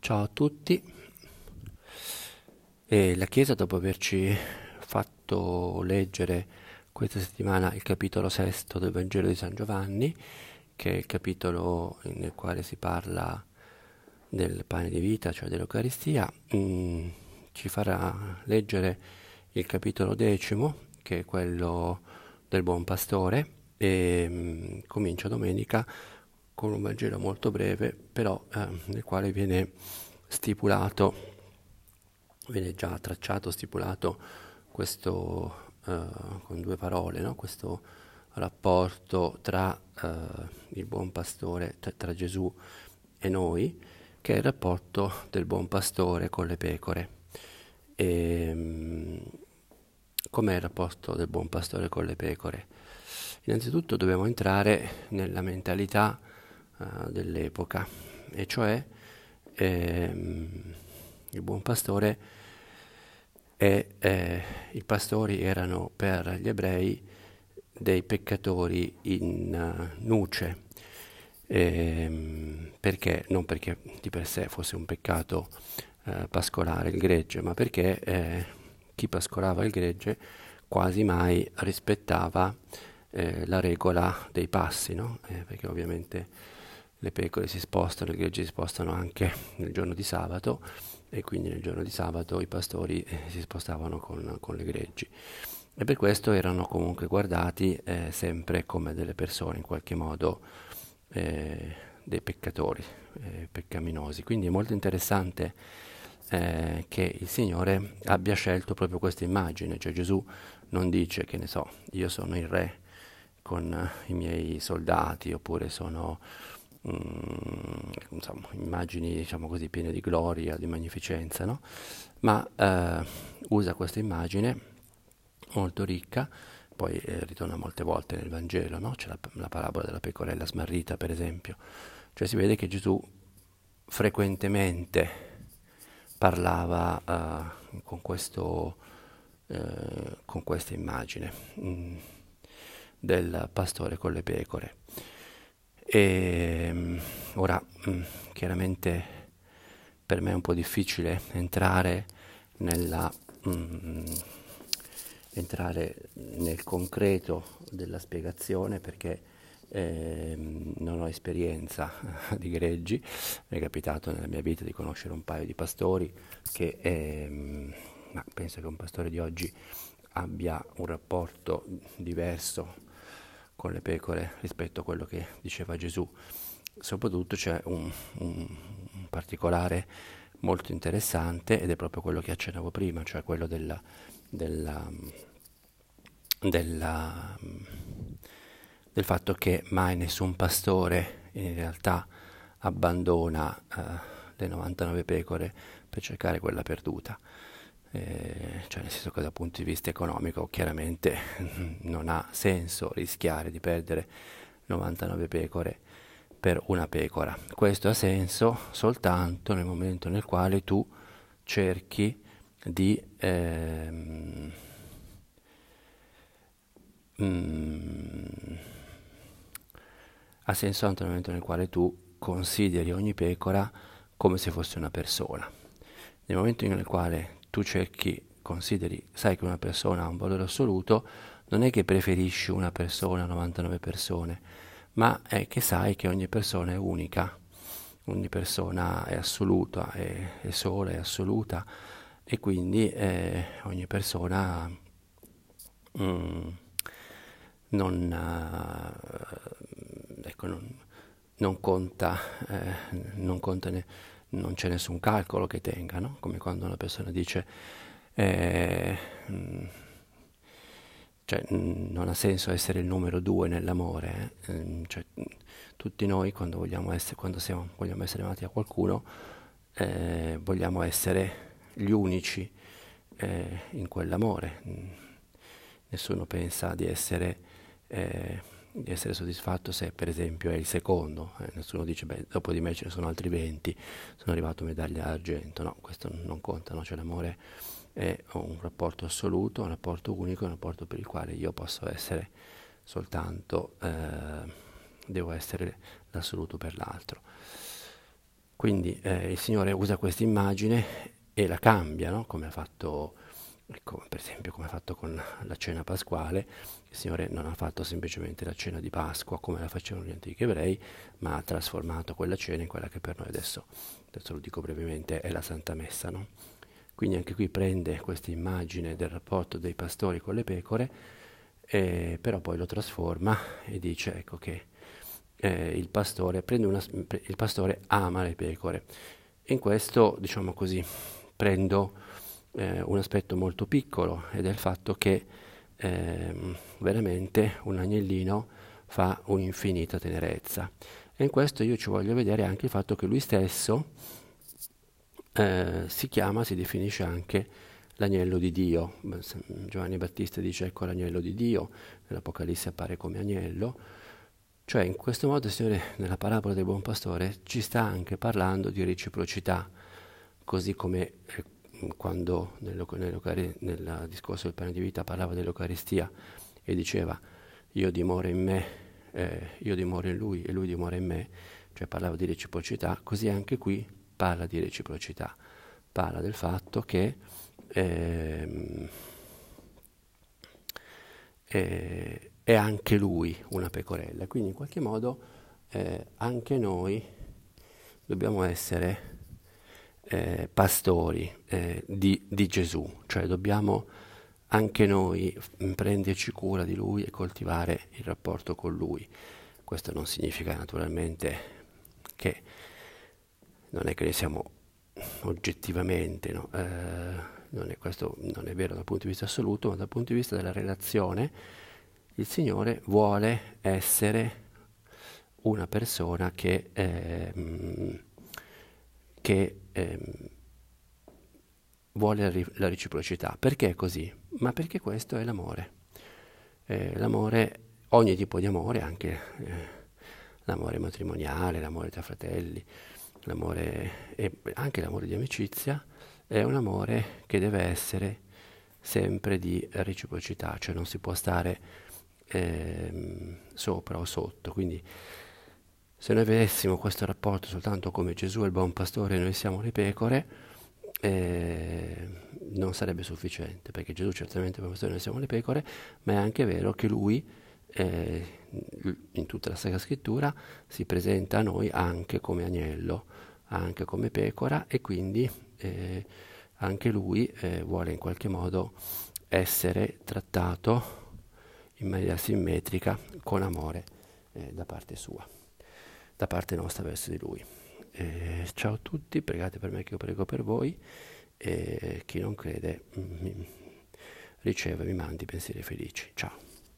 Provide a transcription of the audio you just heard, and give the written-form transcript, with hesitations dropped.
Ciao a tutti. La Chiesa, dopo averci fatto leggere questa settimana il capitolo sesto del Vangelo di San Giovanni, che è il capitolo nel quale si parla del pane di vita, cioè dell'Eucaristia, ci farà leggere il capitolo decimo, che è quello del Buon Pastore, e comincia domenica con un Vangelo molto breve, però nel quale viene già tracciato, stipulato questo, con due parole, no? Questo rapporto tra il buon pastore, tra Gesù e noi, che è il rapporto del buon pastore con le pecore. E, com'è il rapporto del buon pastore con le pecore? Innanzitutto dobbiamo entrare nella mentalità dell'epoca, e cioè il buon pastore i pastori erano per gli ebrei dei peccatori in nuce, perché? Non perché di per sé fosse un peccato pascolare il gregge, ma perché chi pascolava il gregge quasi mai rispettava la regola dei passi, no? Perché ovviamente le pecore si spostano, i greggi si spostano anche nel giorno di sabato, e quindi nel giorno di sabato i pastori si spostavano con le greggi, e per questo erano comunque guardati sempre come delle persone in qualche modo, dei peccatori, peccaminosi. Quindi è molto interessante che il Signore abbia scelto proprio questa immagine, cioè Gesù non dice, che ne so, io sono il re con i miei soldati, oppure sono insomma, immagini, diciamo così, piene di gloria, di magnificenza, no? Ma usa questa immagine molto ricca, poi ritorna molte volte nel Vangelo, no? C'è la parabola della pecorella smarrita, per esempio. Cioè si vede che Gesù frequentemente parlava con questa immagine del pastore con le pecore. E ora, chiaramente per me è un po' difficile nella, mm, entrare nel concreto della spiegazione, perché non ho esperienza di greggi. Mi è capitato nella mia vita di conoscere un paio di pastori che, ma penso che un pastore di oggi abbia un rapporto diverso con le pecore rispetto a quello che diceva Gesù. Soprattutto c'è un particolare molto interessante, ed è proprio quello che accennavo prima, cioè quello della, della, del fatto che mai nessun pastore in realtà abbandona le 99 pecore per cercare quella perduta. Cioè nel senso che dal punto di vista economico chiaramente non ha senso rischiare di perdere 99 pecore per una pecora. Questo ha senso soltanto nel momento nel quale tu cerchi di ha senso soltanto nel momento nel quale tu consideri ogni pecora come se fosse una persona. Nel momento nel quale tu sai che una persona ha un valore assoluto, non è che preferisci una persona a 99 persone, ma è che sai che ogni persona è unica, ogni persona è assoluta, è sola, è assoluta, e quindi ogni persona mm, non, ecco, non conta, non c'è nessun calcolo che tenga, no? Come quando una persona dice eh, mm, cioè, non ha senso essere il numero due nell'amore. Cioè, tutti noi vogliamo essere amati da qualcuno, vogliamo essere gli unici in quell'amore. Nessuno pensa di essere soddisfatto se per esempio è il secondo. Nessuno dice, beh, dopo di me ce ne sono altri 20, sono arrivato a medaglia d'argento. No, questo non conta, no? Cioè, l'amore è un rapporto assoluto, un rapporto unico, un rapporto per il quale io posso essere soltanto, devo essere l'assoluto per l'altro. Quindi il Signore usa questa immagine e la cambia, no? Come ha fatto, ecco, per esempio, come ha fatto con la cena pasquale. Il Signore non ha fatto semplicemente la cena di Pasqua come la facevano gli antichi ebrei, ma ha trasformato quella cena in quella che per noi adesso lo dico brevemente, è la Santa Messa, no? Quindi anche qui prende questa immagine del rapporto dei pastori con le pecore, però poi lo trasforma e dice, ecco, che il pastore ama le pecore. E in questo, diciamo così, prendo un aspetto molto piccolo, ed è il fatto che veramente un agnellino fa un'infinita tenerezza. E in questo io ci voglio vedere anche il fatto che lui stesso si definisce anche l'agnello di Dio. Giovanni Battista dice, ecco l'agnello di Dio, nell'Apocalisse appare come agnello. Cioè, in questo modo il Signore, nella parabola del buon pastore, ci sta anche parlando di reciprocità, così come quando nel discorso del pane di vita parlava dell'Eucaristia e diceva io dimoro in me, io dimoro in lui e lui dimora in me, cioè parlava di reciprocità. Così anche qui parla di reciprocità, parla del fatto che è anche lui una pecorella. Quindi in qualche modo anche noi dobbiamo essere pastori di Gesù, cioè dobbiamo anche noi prenderci cura di lui e coltivare il rapporto con lui. Questo non significa naturalmente che non è che ne siamo oggettivamente, no? Questo non è vero dal punto di vista assoluto, ma dal punto di vista della relazione il Signore vuole essere una persona che vuole la reciprocità. Perché è così? Ma perché questo è l'amore. L'amore, ogni tipo di amore, anche l'amore matrimoniale, l'amore tra fratelli, l'amore e anche l'amore di amicizia, è un amore che deve essere sempre di reciprocità, cioè non si può stare sopra o sotto. Quindi se noi vedessimo questo rapporto soltanto come Gesù è il buon pastore e noi siamo le pecore, non sarebbe sufficiente, perché Gesù certamente è il buon pastore e noi siamo le pecore, ma è anche vero che lui in tutta la Sacra Scrittura si presenta a noi anche come agnello, anche come pecora, e quindi anche lui vuole in qualche modo essere trattato in maniera simmetrica, con amore da parte sua, da parte nostra verso di lui. Ciao a tutti, pregate per me che io prego per voi, e chi non crede riceve, mi mandi pensieri felici. Ciao.